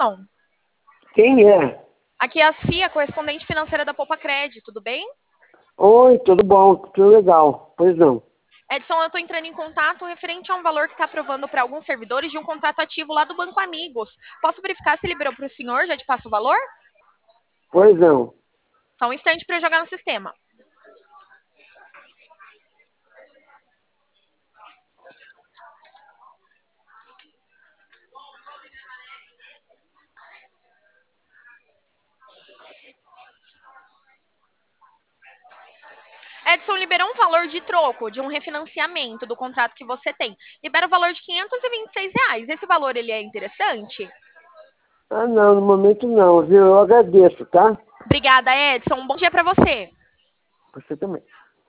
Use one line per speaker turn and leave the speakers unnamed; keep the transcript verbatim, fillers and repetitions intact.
Quem é?
Aqui é a Sofia, correspondente financeira da Poupa Cred, tudo bem?
Oi, tudo bom? Tudo legal. Pois não.
Edson, eu estou entrando em contato referente a um valor que está aprovando para alguns servidores de um contrato ativo lá do Banco Amigos. Posso verificar se liberou para o senhor? Já te passo o valor?
Pois não.
Só um instante para eu jogar no sistema. Edson, liberou um valor de troco, de um refinanciamento do contrato que você tem. Libera o valor de quinhentos e vinte e seis reais. Esse valor, ele é interessante?
Ah, não, no momento não, viu? Eu agradeço, tá?
Obrigada, Edson. Um bom dia para você.
Você também.